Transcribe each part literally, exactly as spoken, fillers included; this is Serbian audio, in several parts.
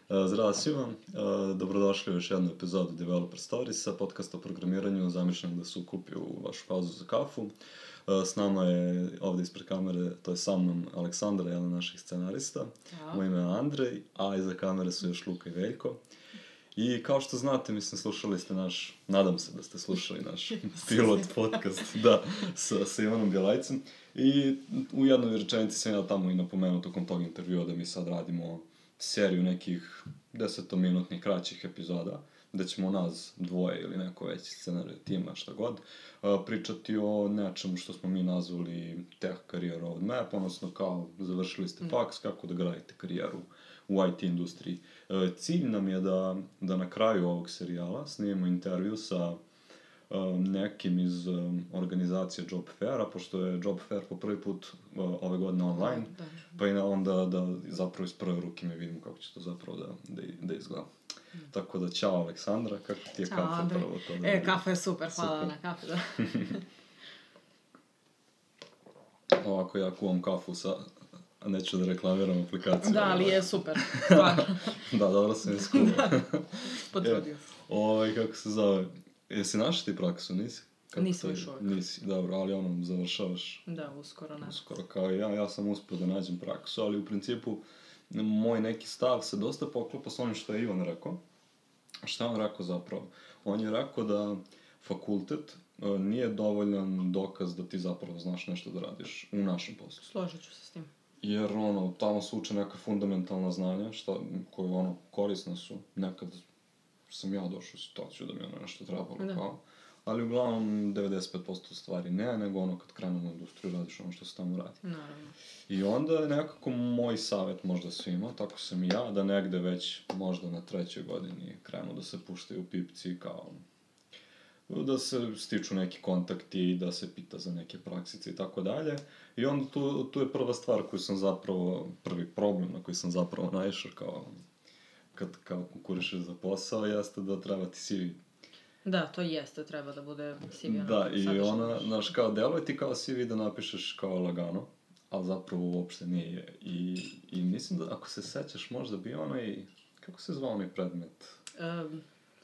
Zdravo svima, dobrodošli u još jednu epizodu Developer Storiesa, podcast o programiranju zamišljenog da se ukupi u vašu pauzu za kafu. S nama je ovdje ispred kamere, to je sa mnom Aleksandra, jedan od naših scenarista. Ja. Moje ime je Andrej, a iza kamere su još Luka i Veljko. I kao što znate, mislim, slušali ste naš, nadam se da ste slušali naš pilot podcast, da, sa, sa Ivanom Bjelajcem. I u jednoj rečenici sam ja tamo i napomenuo tokom tog intervjua da mi sad radimo seriju nekih desetominutnih kraćih epizoda, gdje ćemo nas dvoje ili neko veći scenarij tima, šta god, pričati o nečemu što smo mi nazvali Tech Career Roadmap, odnosno kao završili ste faks, kako da gradite karijeru u I T industriji. Cilj nam je da, da na kraju ovog serijala snimimo intervju sa um, nekim iz um, organizacije Job Faira, pošto je Job Fair po prvi put uh, ove godine online, Da. pa i onda da zapravo iz prve ruke mi vidimo kako će to zapravo da, da, da izgleda. Mm. Tako da, čao Aleksandra, kako ti je Ćao, kafa Andrej. prvo to? Da E, kafa je super, hvala Super. na kafu, da. Ovako ja kuvam kafu sa, neću da reklamiram aplikaciju. Da, ali je super, stvarno. Da, dobro sam je skuo. Potrudio sam. Ovaj, kako se zove, jesi našao ti praksu, nisi? Kako Nisam to još je? uvijek. Nisi, dobro, ali ono, završavaš Da, uskoro, ne. uskoro kao i ja. Ja sam uspio da nađem praksu, ali u principu moj neki stav se dosta poklopa s onim što je Ivan rekao. Šta on rekao zapravo? On je rekao da fakultet uh, nije dovoljan dokaz da ti zapravo znaš nešto da radiš u našem poslu. Složit ću se s tim. Jer ono, tamo se uče neka fundamentalna znanja, šta, koje ono, korisne su. Nekad sam ja došao u situaciju da mi ono nešto trebalo Da. kao. Ali uglavnom devedeset pet posto stvari ne, nego ono kad krenem u industriju radiš ono što se tamo radi. Naravno. I onda je nekako moj savjet možda svima, tako sam i ja, da negde već možda na trećoj godini krenu da se puštaju pipci kao da se stiču neki kontakti, da se pita za neke praksice i tako dalje. I onda tu, tu je prva stvar koju sam zapravo, prvi problem na koji sam zapravo naišao kao kad kao konkurišeš za posao, jeste da treba ti C V. Da, to jeste, treba da bude C V. Da, i ona, znaš, kao deluje ti kao C V da napišeš kao lagano, ali zapravo uopšte nije. I, i mislim da ako se sećaš možda bi onaj, kako se zvao onaj predmet? Um,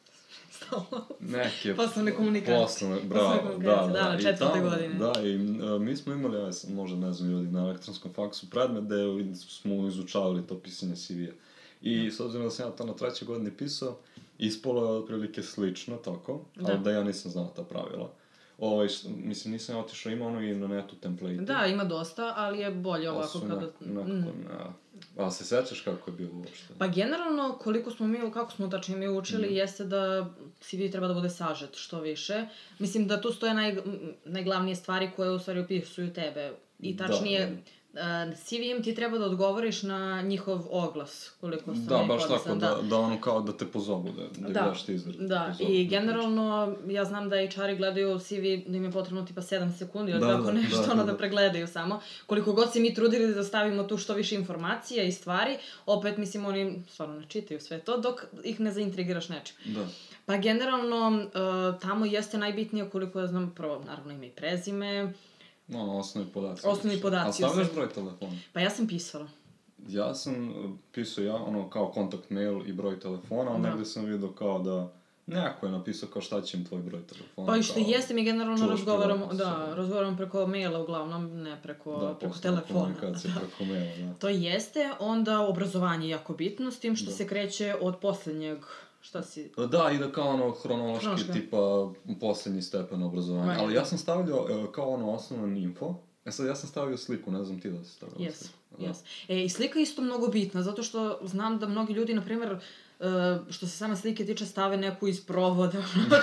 Stalo. Neke... Poslovne komunikacije. Poslovne, bravo, Poslovne da, komunikacije, da. da, na I četvrte tamo- godine. Da, i uh, mi smo imali, ja sam, možda ne znam ljudi, na elektronskom faksu predmet gde smo izučavali to pisanje C V-a. I s obzirom da sam ja to na trećoj godini pisao, ispalo je otprilike slično, tako, Da. ali da ja nisam znao ta pravila. Ovaj, š- mislim, nisam otišao, ima ono i na netu template. Da, ima dosta, ali je bolje Ali ovako su kada... nek- nekako, Mm. ne. A se sećaš kako je bilo uopšte? Pa generalno, koliko smo mi, kako smo tačnije mi učili, Mhm. jeste da C V treba da bude sažet što više. Mislim da tu stoje naj, m, najglavnije stvari koje u stvari opisuju tebe. I Da, tačnije, a, C V-em ti treba da odgovoriš na njihov oglas, koliko sam Da, rekla baš da tako, sam- da, da ono kao da te pozovu, da, da, Da, gledaš ti izraz. Da, pozovu, i da generalno, ja znam da H R-i gledaju C V da im je potrebno tipa sedam sekundi ili Da, tako da, nešto, da, ono da. da pregledaju samo. Koliko god se mi trudili da stavimo tu što više informacija i stvari, opet, mislim, oni stvarno ne čitaju sve to, dok ih ne zaintrigiraš nečim. pričaš. Da. Pa generalno, uh, tamo jeste najbitnije koliko ja znam, prvo, naravno ime i prezime, Ono, osnovni podaci. Osnovni podaci, A stavljaš sve. broj telefona? pa ja sam pisala. Ja sam uh, pisao ja, ono, kao kontakt mail i broj telefona, ali Da. negdje sam vidio kao da neko je napisao kao šta će im tvoj broj telefona. Pa i što kao- jeste, mi generalno čuvaš razgovaramo, privatnost, da, da. razgovaramo preko maila uglavnom, ne preko, Da, preko poslovna telefona. komunikacija preko maila, da. To jeste, onda obrazovanje je jako bitno, s tim što Da. se kreće od posljednjeg, šta si... Da, i da kao ono hronološki Hronološki. tipa posljednji stepen obrazovanja. Right. Ali ja sam stavljao e, kao ono osnovan info. E sad ja sam stavio sliku, ne znam ti da si stavio Yes, sliku. Da. yes. E, i slika je isto mnogo bitna, zato što znam da mnogi ljudi, na primjer, uh, što se same slike tiče, stave neku iz provoda,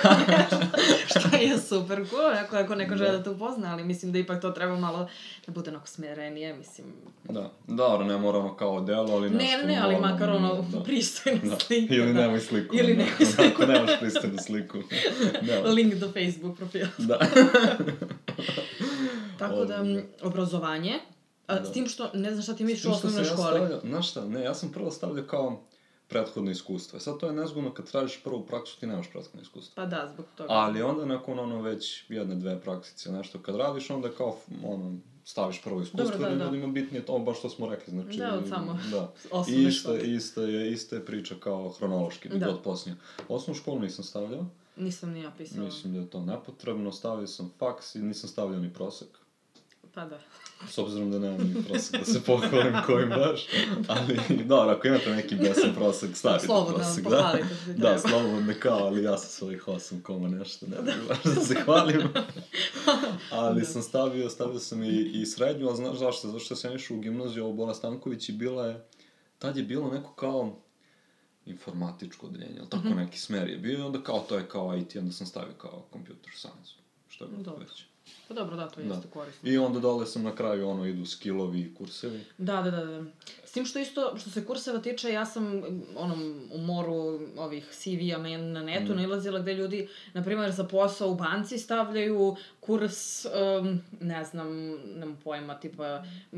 što je super cool, ako, ako neko žele Da. da te upozna, ali mislim da ipak to treba malo da bude onako smerenije, mislim... Da, dobro, ne mora ono kao delo, ali Ne, nešto ne, ne, ali normalno, makar ono da. pristojna Da. slika. Ili da. nemoj sliku. Ili ono. nemoj sliku. Ako nemaš pristojnu sliku. Nemoj. Link do Facebook profila. Da. Tako da, Ovaj. m, obrazovanje, a, Da. s tim što ne znam šta ti misliš S tim u što osnovnoj sam ja školi. stavljao- Znaš šta, ne, ja sam prvo stavljao kao prethodno iskustvo. Sad to je nezgodno kad tražiš prvu praksu, ti nemaš prethodno iskustvo. Pa da, zbog toga. Ali onda nakon ono već jedne, dve praksice, nešto kad radiš, onda je kao, ono, staviš prvo iskustvo, Dobro, da, jer da. ljudima bitnije to, baš što smo rekli, znači... Da, od samo da. osnovne Iste, škole. iste, je, iste je priča kao hronološki, Da. od posljednje. Osnovnu školu nisam stavljao, Nisam ni ja pisala. mislim da je to nepotrebno, stavio sam faks i nisam stavljao ni prosek. Pa da. S obzirom da nemam ni prosek da se pohvalim kojim baš, ali dobro, ako imate neki besan prosek, stavite Slobodno, prosek. pohvalite Da, se da, treba. slobodno kao, ali ja sam svojih osam koma nešto, ne bih baš da se hvalim. Ali Da. sam stavio, stavio sam i, i srednju, a znaš zašto? Zato što sam išao u gimnaziju u Bora Stanković i bila je, tad je bilo neko kao informatičko odeljenje, ali tako neki smer je bio i onda kao to je kao I T, onda sam stavio kao computer science, što je bilo Dobro. već. Pa dobro, da, to Da. jeste korisno. I onda dole sam na kraju, ono, idu skillovi i kursevi. Da, da, da, da. S tim što isto, što se kurseva tiče, ja sam onom, u moru ovih C V-a na, na netu Mm. nailazila gde ljudi, na primjer, za posao u banci stavljaju kurs, um, ne znam, nemam pojma, tipa, um,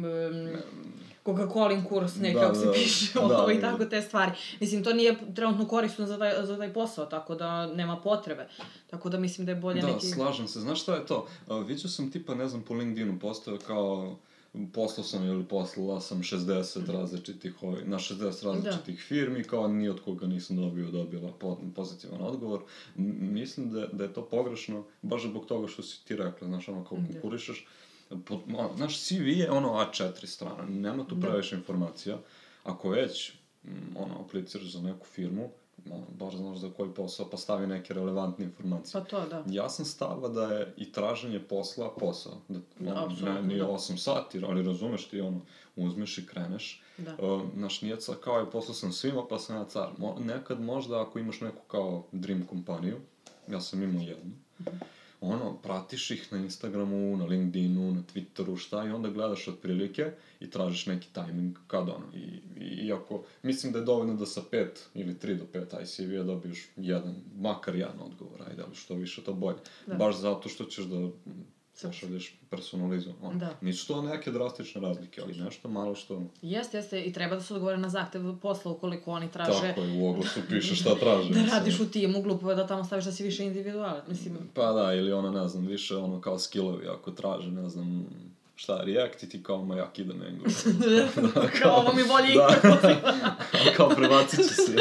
Coca-Colin kurs, ne, Da, kako se da, piše, da, ovo i da. tako te stvari. Mislim, to nije trenutno korisno za taj, za taj posao, tako da nema potrebe. Tako da mislim da je bolje Da, neki... slažem se. Znaš šta je to? Uh, vidio sam tipa, ne znam, po LinkedInu postao kao poslao sam ili poslala sam šezdeset različitih, ovaj, na šezdeset različitih firmi, kao ni od koga nisam dobio, dobila po, pozitivan odgovor. M- mislim da, da je to pogrešno, baš zbog toga što si ti rekla, znaš, ono, kao Da. konkurišeš. Po, ono, naš C V je ono A četiri strana, nema tu Da. previše informacija. Ako već, m, ono, apliciraš za neku firmu, ono, baš znaš za koji posao, pa stavi neke relevantne informacije. Pa to, da. Ja sam stava da je i traženje posla posao. Da, ono, Apsolutno, ne, nije da. osam sati, ali razumeš ti, ono, uzmeš i kreneš. Da. Uh, naš nije car, kao je poslao sam svima, pa sam ja car. Mo, nekad možda ako imaš neku kao dream kompaniju, ja sam imao jednu, ono, pratiš ih na Instagramu, na LinkedInu, na Twitteru, šta, i onda gledaš otprilike i tražiš neki tajming kad ono. I, i, iako, mislim da je dovoljno da sa pet ili tri do pet I C V-a dobiješ jedan, makar jedan odgovor, ajde, ali što više to bolje. Da. Baš zato što ćeš da Sad. pošalješ personalizovan. Ono. Da. Nisu to neke drastične razlike, ali nešto malo što... Jeste, jeste, i treba da se odgovore na zahtev posla ukoliko oni traže Tako je, u oglasu piše šta traže. da mislim. radiš u timu, glupo je da tamo staviš da si više individualan, mislim. Pa da, ili ono, ne znam, više ono kao skillovi, ako traže, ne znam, šta, React i ti kao, ma ja kidam Angular. Kao ovo mi bolje Da, ikako. kao prebacit ću se.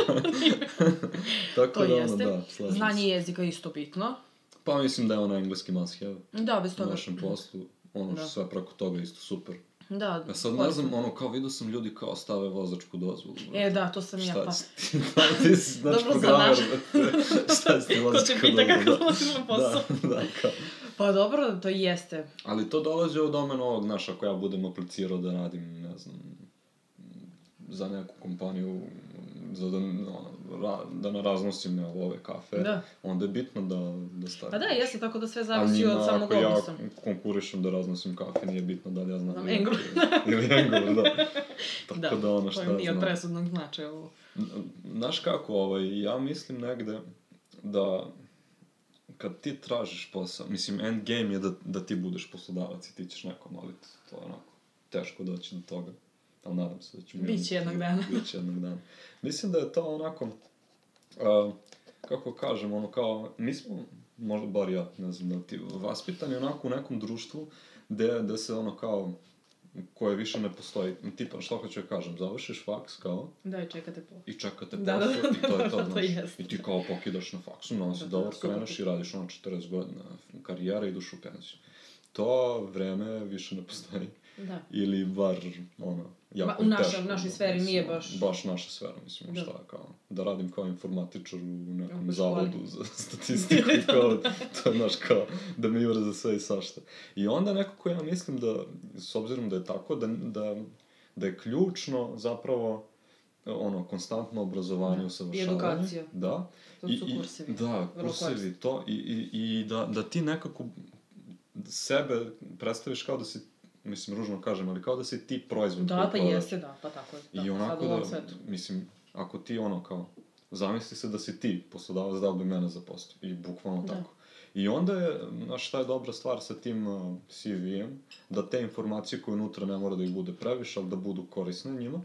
Tako To da, jeste. ono, da, slažem Znanje se. jezika je isto bitno. Pa mislim da je ono engleski must have Da, bez u toga. našem poslu. Ono Da. što sve preko toga isto super. Da, Ja sad ne korisno. znam, ono, kao vidio sam ljudi kao stave vozačku dozvolu. E, da, to sam i ja, Šta pa. si ti? Da, ti si, znači, Dobro, za programer. naš- brate. Šta si ti Ko vozačka će dozvola? pita kako da. dolazim na posao. Da, da, kao. Pa dobro, to jeste. Ali to dolazi od domena ovog, znaš, ako ja budem aplicirao da radim, ne znam, za neku kompaniju, za da, ono, ra, da ne raznosim ne, ove kafe, Da. onda je bitno da, da stavim. Pa da, jeste, tako da sve A zavisi njima, od samog ako ja oglasa. konkurišem da raznosim kafe, nije bitno da li ja znam Znam React Angular. ili, ili Angular, da. Tako da, Da, ono to šta je nije od znam. presudnog značaja ovo. Znaš kako, ovaj, ja mislim negde da kad ti tražiš posao, mislim, end game je da, da ti budeš poslodavac i ti ćeš nekom, ali to je onako teško doći do toga. Ali nadam se da ću... Biće jednog dana. Biće jednog dana. Mislim da je to onako, uh, kako kažem, ono kao, mi smo, možda bar ja, ne znam da li ti, vaspitani onako u nekom društvu gde, gde se ono kao, koje više ne postoji. Tipa, što hoću da kažem, završiš faks kao Da, i čekate po. i čekate Da, posao da, i to je to, da, to znaš. jeste. I ti kao pokidaš na faksu, no si Da, dobro da, super. kreneš i radiš ono četrdeset godina karijere i ideš u penziju. To vreme više ne postoji. Da. Ili bar, ono, jako Ma, u našoj- teško, našoj ono, sferi nije mislim, baš- Baš naša sfera, mislim, Da. šta, kao, da radim kao informatičar u nekom U školi. zavodu za statistiku, kao, to je, znaš, kao, da mi jure za sve i svašta. I onda nekako ja mislim da, s obzirom da je tako, da, da, da je ključno zapravo ono, konstantno obrazovanje, Da. usavršavanje. I edukacija. Da. To I, su i- kursevi. Da, Vrlo kursevi, korisni. to, i, i, i da, da ti nekako sebe predstaviš kao da si, mislim, ružno kažem, ali kao da si ti proizvod Da, koji pa prodaš. jeste, da, pa tako je. Da, I onako sad u ovom da, svetu. mislim, ako ti ono kao, zamisli se da si ti poslodavac, da li bi mene zaposlio. I bukvalno Da. tako. I onda je, znaš, šta je dobra stvar sa tim uh, C V-em, da te informacije koje unutra ne mora da ih bude previše, ali da budu korisne njima.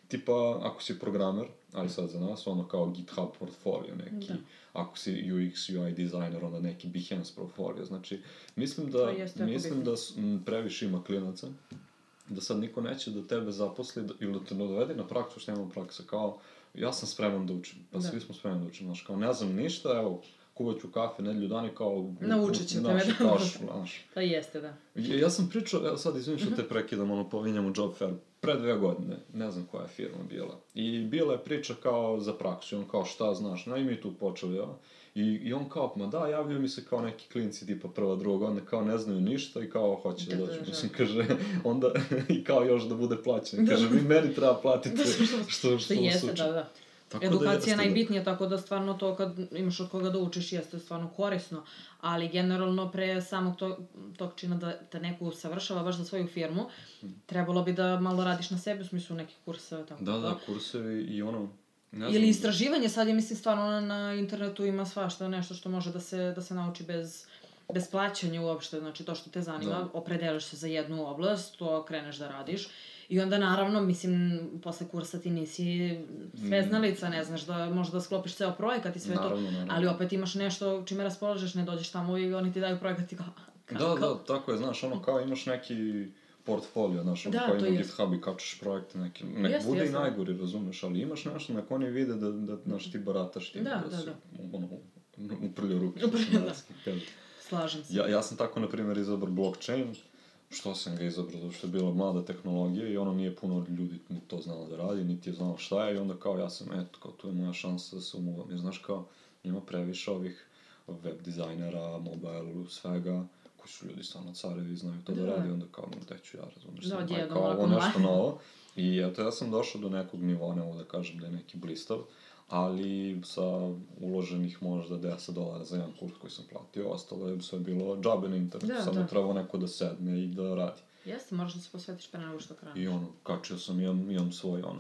tipa, ako si programer, ali sad za nas, ono kao GitHub portfolio neki, da. ako si U X, U I dizajner, onda neki Behance portfolio, znači, mislim da, mislim da m, previše ima klinaca, da sad niko neće da tebe zaposli da, ili da te dovede na praksu što nema praksa, kao, ja sam spreman da učim, pa da. Svi smo spremani da učim, znaš, kao, ne znam ništa, evo, kuvat ću kafe nedelju dani, kao... Naučit ću tebe, da. Znaš, pa jeste, da. Ja, ja sam pričao, evo sad izvinim što te prekidam, ono, pominjam u job fair, pre dve godine, ne znam koja je firma bila, i bila je priča kao za praksu, on kao šta znaš, no i mi tu počeli, ja, I, i on kao, ma da, javljaju mi se kao neki klinci tipa prva, druga, onda kao ne znaju ništa i kao hoće da dođe, mislim, kaže, onda, i kao još da bude plaćen, kaže, vi meni treba platiti što, što jeste, da, da. Tako edukacija je najbitnija, tako da stvarno to kad imaš od koga da učiš jeste stvarno korisno, ali generalno pre samog to, tog čina da te neko usavršava baš za svoju firmu, trebalo bi da malo radiš na sebi, u smislu nekih kurseva, tako da. Da, da, kursevi i ono, ne znam. Ili istraživanje, sad je mislim stvarno na, na internetu ima svašta nešto što može da se, da se nauči bez, bez plaćanja uopšte, znači to što te zanima, da. Opredeliš se za jednu oblast, to kreneš da radiš. I onda naravno, mislim, posle kursa ti nisi sveznalica, ne znaš da možda da sklopiš ceo projekat i sve naravno, to, naravno. Ali opet imaš nešto čime raspolažeš, ne dođeš tamo i oni ti daju projekat i kao... Da, da, tako je, znaš, ono kao imaš neki portfolio, znaš, ono kao ima GitHub i kačeš projekte neki, nek jest, bude jest, i najgori, razumeš, ali imaš nešto na oni vide da, da, znaš, ti barataš tim, da, da, da, da. ono, uprlja ruke, da. Slažem se. Ja, ja sam tako, na primjer, izabrar blockchain. Što sam ga izabrao, zato što je bila mlada tehnologija i ono nije puno ljudi ni to znalo da radi, niti je znalo šta je i onda kao ja sam, eto, kao tu je moja šansa da se umuvam. Jer znaš kao, ima previše ovih web dizajnera, mobile, svega, koji su ljudi stvarno carevi i znaju to da, da radi, onda kao, gde ću ja, razumiješ, da, sam, djedom, kao ovo nešto novo. I eto, ja sam došao do nekog nivoa, ne mogu da kažem da je neki blistav, ali sa uloženih možda deset dolara za jedan kurs koji sam platio, ostalo je sve bilo džabe na internetu, samo da. Trebao neko da sedne i da radi. Jeste, moraš da se posvetiš pre nego što kreneš. I ono, kačio sam, imam, imam svoj ono,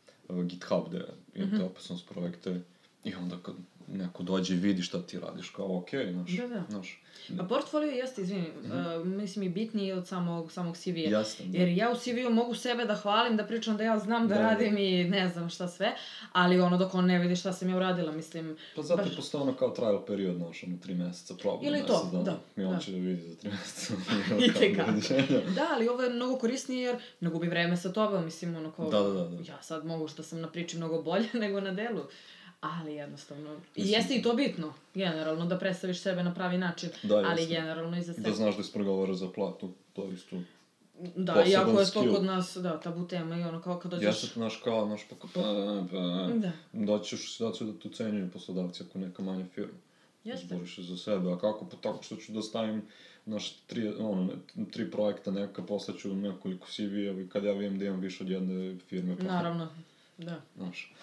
GitHub gde imam mm-hmm. te opisnost projekte i onda kad neko dođe i vidi šta ti radiš, kao okej, okay, znaš, da, da. znaš. A portfolio jeste, izvini, mm-hmm. uh, mislim i bitniji od samog, samog C V-a. Jasne, da. Jer ja u C V-u mogu sebe da hvalim, da pričam da ja znam da, da radim da. I ne znam šta sve, ali ono dok on ne vidi šta sam ja uradila, mislim... Pa zato baš... postoje ono kao trial period, znaš, ono tri meseca, probam. Ili to, da. da. I on da. Će da vidi za tri meseca. I tekako. Da, ali ovo je mnogo korisnije jer ne gubi vreme sa tobom, mislim, ono kao... Da, da, da, da. Ja sad mogu što sam na priči mnogo bolje nego na delu. Ali jednostavno, i jeste i to bitno, generalno, da predstaviš sebe na pravi način, da, ali jeste. Generalno i za sebe. Da znaš da ispregovaraš za platu, to je isto da, iako je to kod nas, da, tabu tema i ono, kao kad dođeš... Jeste, znaš, kao, znaš, pa, pa, pa, da. Doćeš situaciju da tu cenjuju poslodavci ako neka manja firma. Jeste. Zboriš za sebe, a kako? Pa tako što ću da stavim, znaš, tri, ono, tri projekta neka, posle ću nekoliko C V-eva i kad ja vidim da imam više od jedne firme. Pa, naravno, da. Znaš.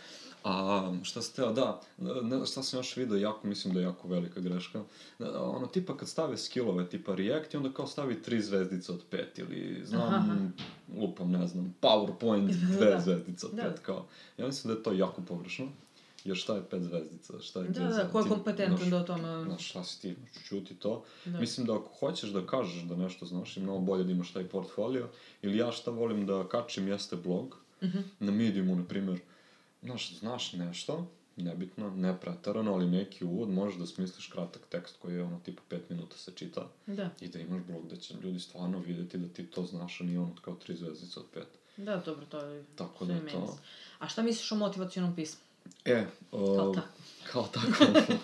A šta sam teo, da, ne, šta sam još vidio, jako, mislim da je jako velika greška. Ono, tipa kad stave skillove, tipa React i onda kao stavi tri zvezdice od pet ili, znam, aha. Lupam, ne znam, PowerPoint dve da. Zvezdice od da. Pet, kao. Ja mislim da je to jako površno, jer šta je pet zvezdica, šta je da, da, ko je kompetentan da o tome... Znaš, šta si ti, čuti to. Da. Mislim da ako hoćeš da kažeš da nešto znaš, je mnogo bolje da imaš taj portfolio, ili ja šta volim da kačim jeste blog, uh-huh. na Mediumu, na primjer, znaš, znaš nešto, nebitno, ne pretarano, ali neki uvod, možeš da smisliš kratak tekst koji je ono tipa pet minuta se čita. Da. I da imaš blog da će ljudi stvarno vidjeti da ti to znaš, a nije ono kao tri zvezdice od pet. Da, dobro, to je tako da to. A šta misliš o motivacionom pismu? E, o, kao tako. Kao tako.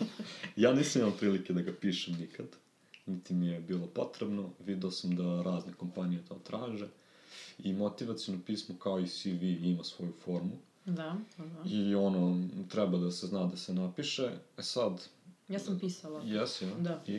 Ja nisam imao prilike da ga pišem nikad, niti mi je bilo potrebno. Vidio sam da razne kompanije to traže. I motivaciono pismo kao i C V ima svoju formu. Da, da. I ono, treba da se zna da se napiše. E sad... Ja sam pisala. Jesi, ja? Da. I?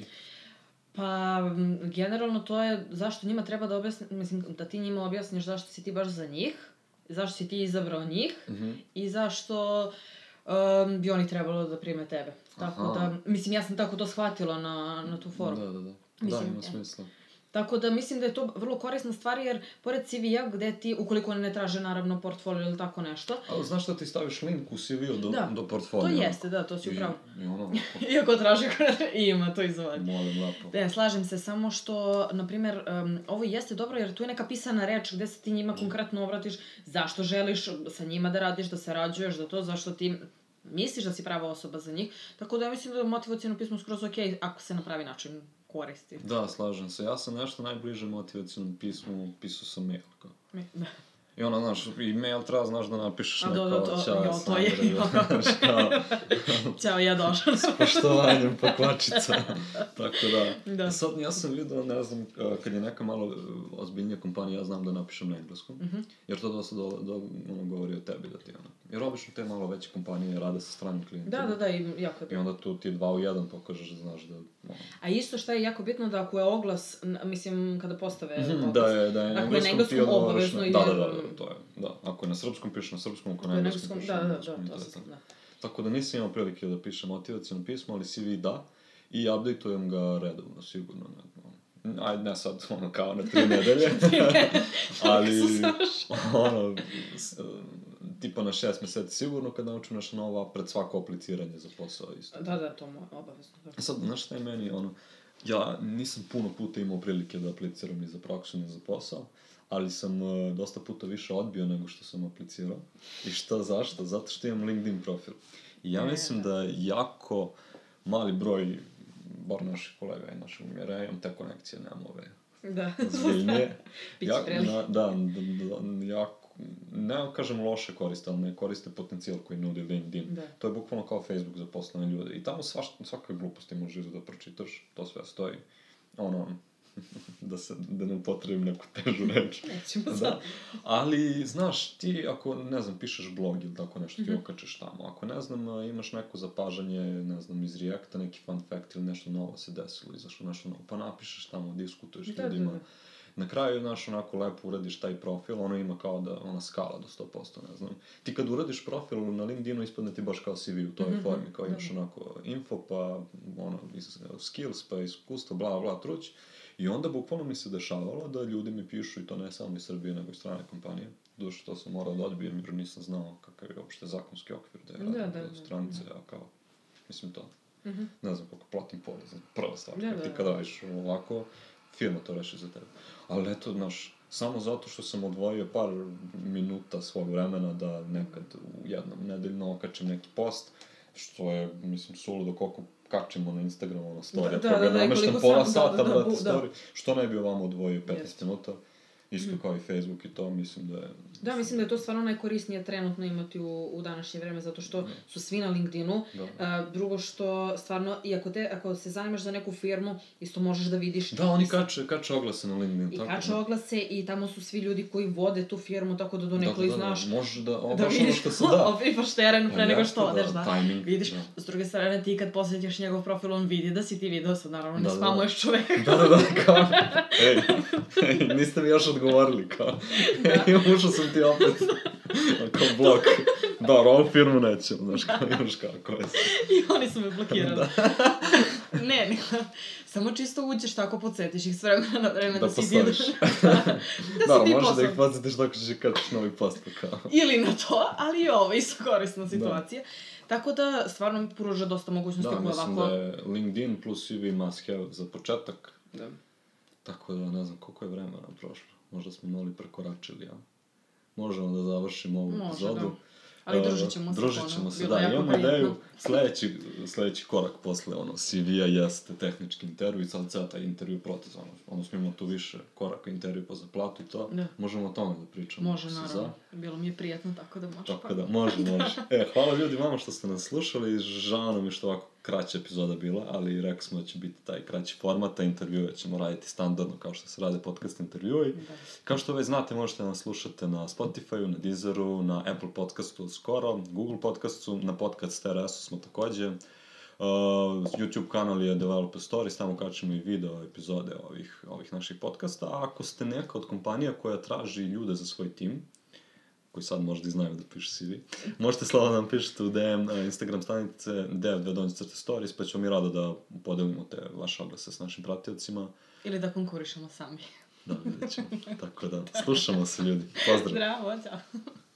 Pa, generalno to je zašto njima treba da objasni, mislim, da ti njima objasniš zašto si ti baš za njih, zašto si ti izabrao njih mm-hmm. i zašto um, bi oni trebalo da prime tebe. Tako aha. Da, mislim, ja sam tako to shvatila na, na tu formu. Da, da, da. Mislim, da, ima smisla. E. Tako da mislim da je to vrlo korisna stvar, jer pored C V-a gde ti, ukoliko ne traže naravno portfolio ili tako nešto... Ali znaš šta ti staviš link u C V-u do, da, do portfolio? To jeste, da, to si upravo. I, i ono... Iako traži ima, to izvodi. Molim, lepo. Ne, slažem se, samo što, na primjer, um, ovo jeste dobro jer tu je neka pisana reč gde se ti njima konkretno obratiš zašto želiš sa njima da radiš, da sarađuješ, da to, zašto ti misliš da si prava osoba za njih. Tako da ja mislim da je motivacijno pismo skroz ok ako se na pravi način koristi. Da, slažem se. Ja sam nešto najbliže motivacijnom pismu, pisao sam mail. Kao. Da. I ono, znaš, i mail treba, znaš, da napišeš neko, do, do, to, ćao, jo, to je, znaš, kao... Ćao, ja došao. S poštovanjem, pakvačica. Tako da. da. Sad, ja sam vidio, ne znam, kad je neka malo ozbiljnija kompanija, ja znam da napišem na engleskom. Mm-hmm. Jer to dosta do, do, ono, govori o tebi, da ti ono... Jer obično te malo veće kompanije rade sa stranim klijentima. Da, da, da, i jako je. I onda tu ti dva u jedan pokažeš da znaš da... Ono. A isto što je jako bitno da ako je oglas, mislim, kada postave mm-hmm, oglas... Da je, da je na engleskom, engleskom ti obavezno da, da, da, da, to je, da. Ako je na srpskom, piše na srpskom, ako je na engleskom, piše na engleskom. Da, da, da, to sam, da. Tako da nisam imao prilike da pišem motivacijno pismo, ali C V da. I updateujem ga redovno, sigurno. Ne, ajde, ne sad, ono, kao na tri nedelje. ali, ono, tipa na šest meseci sigurno kad naučim nešto novo, pred svako apliciranje za posao isto. Da, da, to je obavezno. Sad, znaš šta je meni, ono, ja nisam puno puta imao prilike da apliciram ni za praksu, ni za posao, ali sam uh, dosta puta više odbio nego što sam aplicirao. I šta, zašto? Zato što imam LinkedIn profil. I ja mislim da je jako mali broj, bar naših kolega i našeg umjera, ja imam te konekcije, nemam ove da. zbiljnije. Biće prelike. Da, da, da, jako, ne kažem loše koriste, ali ne koriste potencijal koji nudi LinkedIn. Da. To je bukvalno kao Facebook za poslovne ljude. I tamo svaš, svakakve gluposti možeš da pročitaš, to sve stoji. Ono, da, se, da ne upotrebim neku težu reč. Nećemo sad. Da. Ali, znaš, ti ako, ne znam, pišeš blog ili tako nešto, ti mm-hmm. okačeš tamo. Ako, ne znam, imaš neko zapažanje, ne znam, iz Reacta, neki fun fact ili nešto novo se desilo, izašlo nešto novo, pa napišeš tamo, diskutuješ da, ljudima. Da, da. Na kraju, znaš, onako lepo uradiš taj profil, ono ima kao da, ona skala do sto posto, ne znam. Ti kad uradiš profil na LinkedInu, ispadne ti baš kao C V u toj mm-hmm. formi, kao imaš onako info, pa, ono, skills, pa iskustvo, bla, bla, truć. I onda bukvalno mi se dešavalo da ljudi mi pišu, i to ne samo iz Srbije, nego i strane kompanije. Duše, to sam morao da odbijem, jer nisam znao kakav je uopšte zakonski okvir da je radim da, da, da, stranice, da. A kao, mislim to, mm-hmm. ne znam koliko platim porez, prva stvar, da, da, ti kada radiš ovako, firma to reši za tebe. Ali eto, znaš, samo zato što sam odvojio par minuta svog vremena da nekad u jednom nedeljno okačem neki post, što je, mislim, suludo koliko kačimo na Instagramu, na story, da, da, da, da, nameštam pola sam, sata, da, da, brate, da, story, što ne bi ovamo odvojio petnaest minuta, isto mm. kao i Facebook i to, mislim da je... Da, mislim da je to stvarno najkorisnije trenutno imati u, u današnje vreme, zato što mm. su svi na LinkedInu. A, drugo što, stvarno, i ako, te, ako se zanimaš za neku firmu, isto možeš da vidiš... Da, oni kače, kače oglase na LinkedIn. I tako kače da. oglase i tamo su svi ljudi koji vode tu firmu, tako da do nekoj da, da, da, znaš... Možeš da, o, da vidiš što se da. Imaš teren pre nego što odeš, da. Timing, vidiš, da. S druge strane, ti kad posjetiš njegov profil, on vidi da si ti video, sad naravno ne da, spamuješ da. Čoveka. Da, da, da, kao, ej, ej, niste mi još odgovorili, kao, ej, ušao sam ti opet, kao blok. Dobro, ovu firmu nećem, znaš, kao imaš kako je se. I oni su me blokirali. ne, ne, samo čisto uđeš tako, podsjetiš ih s vremena na vreme da, da si ideš. da, da si ti možeš da ih podsjetiš dok ćeš i kačiš novi post, kao. Ili na to, ali i ovo, isto korisna situacija. Da. Tako da, stvarno pruža dosta mogućnosti da, koje ovako... Da, mislim da je LinkedIn plus C V must have za početak. Da. Tako da, ne znam koliko je vremena prošlo. Možda smo malo prekoračili, ja. Možemo da završimo ovu Može, epizodu. Da. Ali družit ćemo se. Družit ćemo se, da. Imamo ideju. Sledeći, sledeći korak posle ono, C V-a jeste tehnički intervju i sad ceo taj intervju proces. Ono, odnosno imamo tu više koraka intervju pa za platu i to. Da. Možemo o tome da pričamo. Može, naravno. Za. Bilo mi je prijatno, tako da može. Tako pa. Da, može, može. E, hvala ljudi vama što ste nas slušali. Žao nam je što ovako kraća epizoda bila, ali rekli smo da će biti taj kraći format, a intervjue ćemo raditi standardno kao što se rade podcast intervjui. Kao što već znate, možete nas slušati na Spotify-u, na Deezeru, na Apple podcastu skoro, Google podcastu, na podcast T R S-u smo takođe. Uh, YouTube kanal je Developer Stories, tamo kačemo i video epizode ovih, ovih naših podcasta. A ako ste neka od kompanija koja traži ljude za svoj tim, koji sad možda i znaju da pišu C V. Možete slavo nam pišete u D M Instagram stranice dev dve donje crte stories, pa ćemo mi rado da podelimo te vaše oglase s našim pratiocima. Ili da konkurišemo sami. Da, vidjet ćemo. Tako da, slušamo se ljudi. Pozdrav! Zdravo, ćao!